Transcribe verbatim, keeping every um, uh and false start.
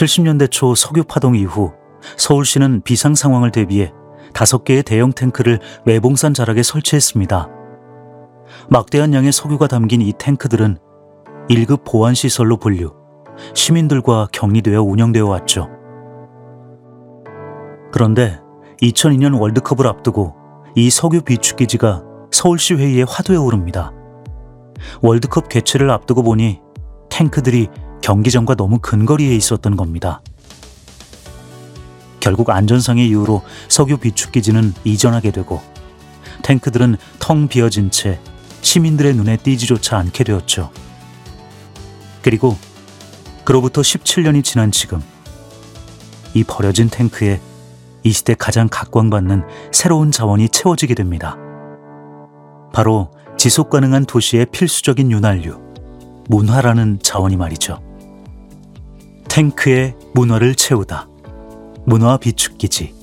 칠십 년대 초 석유 파동 이후 서울시는 비상 상황을 대비해 다섯 개의 대형 탱크를 외봉산 자락에 설치했습니다. 막대한 양의 석유가 담긴 이 탱크들은 일 급 보안시설로 분류, 시민들과 격리되어 운영되어 왔죠. 그런데 이천이 년 월드컵을 앞두고 이 석유 비축기지가 서울시 회의에 화두에 오릅니다. 월드컵 개최를 앞두고 보니 탱크들이 경기장과 너무 근거리에 있었던 겁니다. 결국 안전상의 이유로 석유 비축기지는 이전하게 되고 탱크들은 텅 비어진 채 시민들의 눈에 띄지조차 않게 되었죠. 그리고 그로부터 십칠 년이 지난 지금, 이 버려진 탱크에 이 시대 가장 각광받는 새로운 자원이 채워지게 됩니다. 바로 지속가능한 도시의 필수적인 윤활유, 문화라는 자원이 말이죠. 탱크에 문화를 채우다. 문화 비축기지.